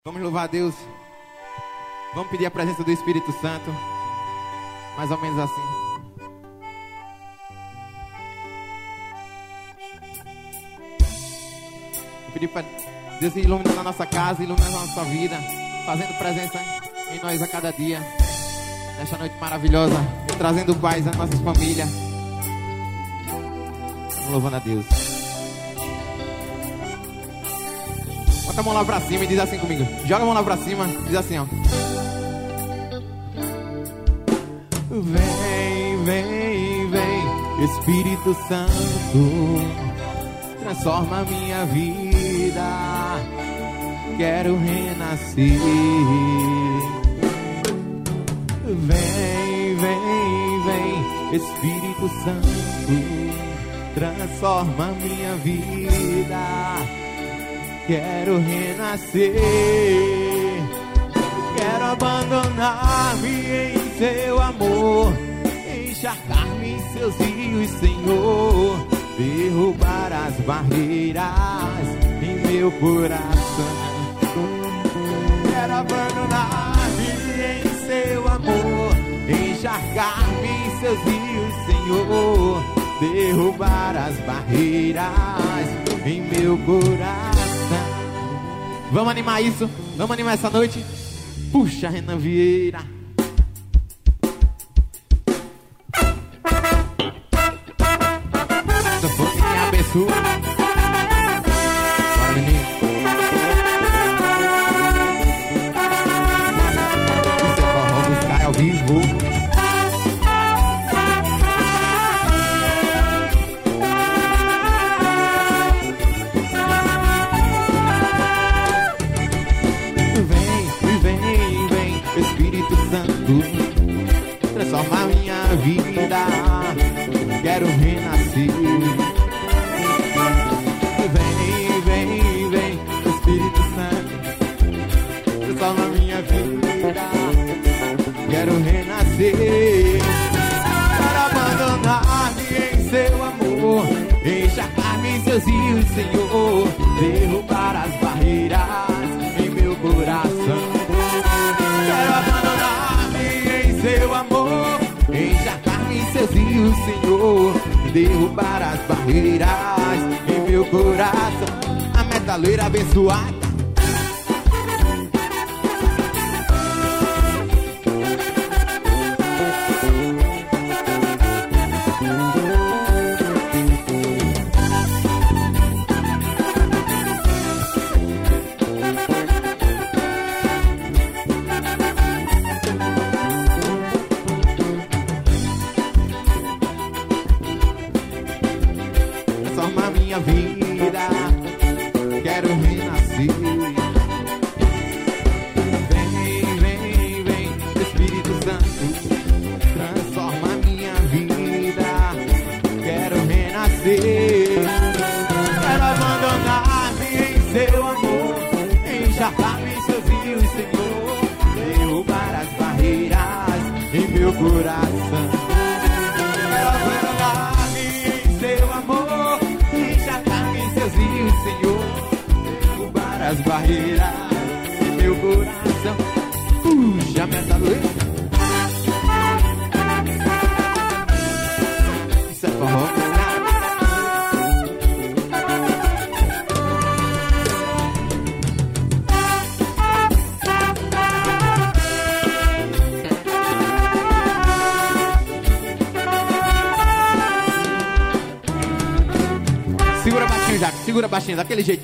Vamos louvar a Deus. Vamos pedir a presença do Espírito Santo. Mais ou menos assim. Vou pedir para Deus iluminar a nossa casa, iluminar a nossa vida, fazendo presença em nós a cada dia. Nesta noite maravilhosa, e trazendo paz às nossas famílias. Vamos louvando a Deus. Bota a mão lá pra cima e diz assim comigo. Joga a mão lá pra cima, diz assim, ó. Vem, vem, vem, Espírito Santo, transforma a minha vida. Quero renascer. Vem, vem, vem, Espírito Santo, transforma a minha vida. Quero renascer, quero abandonar-me em seu amor, encharcar-me em seus rios, Senhor, derrubar as barreiras em meu coração. Quero abandonar-me em seu amor, encharcar-me em seus rios, Senhor, derrubar as barreiras em meu coração. Vamos animar isso? Vamos animar essa noite? Puxa, Renan Vieira. Sanfone me abençoa. Bora, menino. Isso é forró dos caras ao vivo. Transforma minha vida, quero renascer. Vem, vem, vem, Espírito Santo, transforma minha vida, quero renascer. Para abandonar-me em seu amor, encharcar-me em seus rios, Senhor, derrubar as barreiras em meu coração. Quero abandonar-me em seu amor, encharcar-me em seus rios, Senhor, derrubar as barreiras em meu coração. A metaleira abençoada. Segura baixinho, daquele jeito.